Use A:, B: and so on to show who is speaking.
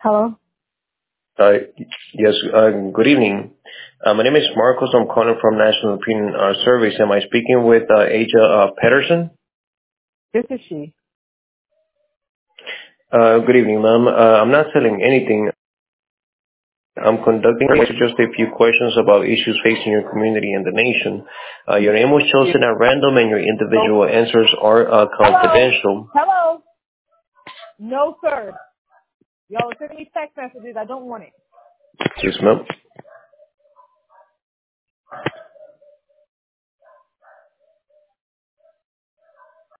A: Hello?
B: Uh, Yes, good evening. My name is Marcos. I'm calling from National Opinion Surveys. Am I speaking with Aja Pedersen?
A: This is she.
B: Good evening, ma'am. I'm not selling anything. I'm conducting just a few questions about issues facing your community and the nation. Your name was chosen at random, and your individual answers are confidential.
A: Hello? No, sir. Y'all are sending me text messages. I don't want it.
B: Yes, ma'am.